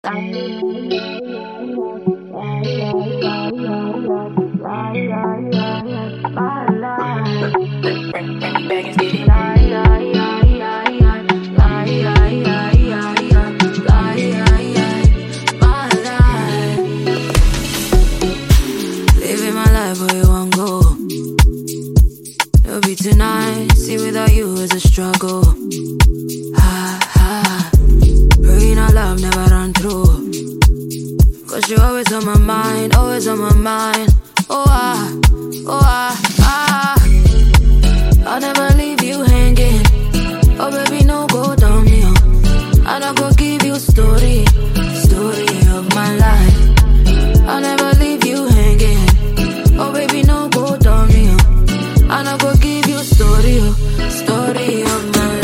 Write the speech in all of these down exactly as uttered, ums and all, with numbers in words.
Tonight, see without you is a struggle. Ha ha. Praying our love never run through. Cause you're always on my mind, always on my mind. Oh ah, oh ah, ah. I'll never leave you hanging. Oh baby, no go down here. And I'll go give you story, story of my life. I'll never leave you hanging. Oh baby, no go down here. And I'll go give you story, story of my life.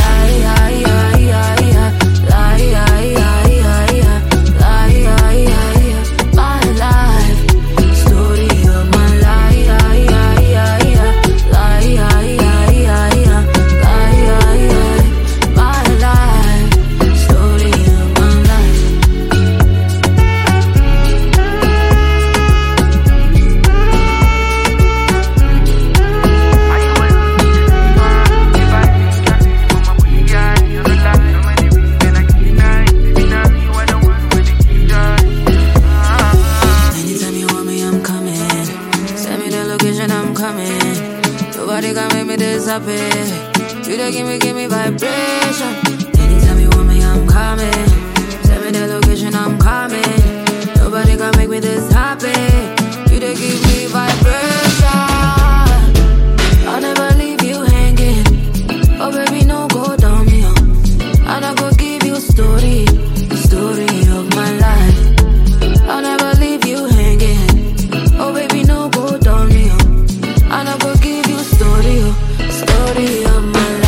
Nobody can make me disappear. You dey give me, give me vibration. Anytime you want me, I'm coming. Send me the location, I'm coming. Nobody can make me this happy. You dey give me vibration. I'll never leave you hanging. Oh baby, no go down me. And I go give you story, story of my life. I'll never leave you hanging. Oh baby, no go down me. And I go give you story, story of my life.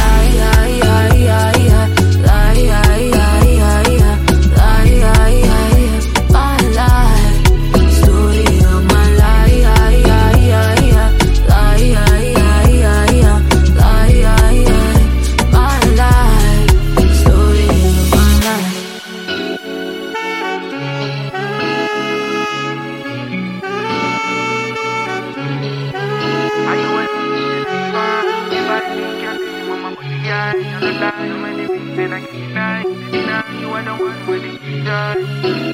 My life, story of my life. My life, story of my life. You are the one with the key.